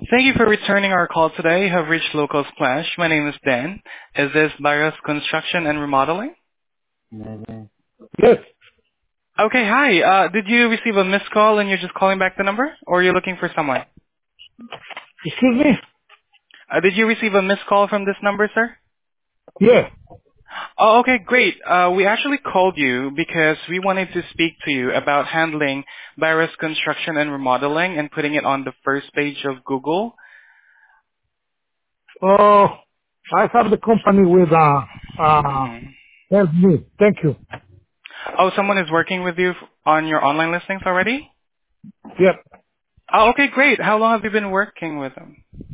Thank you for returning our call today. You have reached Local Splash. My name is Dan. Is this Barrios Construction and Remodeling? Yes. Okay, hi. Did you receive a missed call and you're just calling back the number? Or you're looking for someone? Excuse me? Did you receive a missed call from this number, sir? Yes. Oh, okay, great. We actually called you because we wanted to speak to you about handling Barrios Construction and Remodeling and putting it on the first page of Google. Oh, I have the company with, Mhm. help me. Thank you. Oh, someone is working with you on your online listings already? Yep. Oh, okay, great. How long have you been working with them?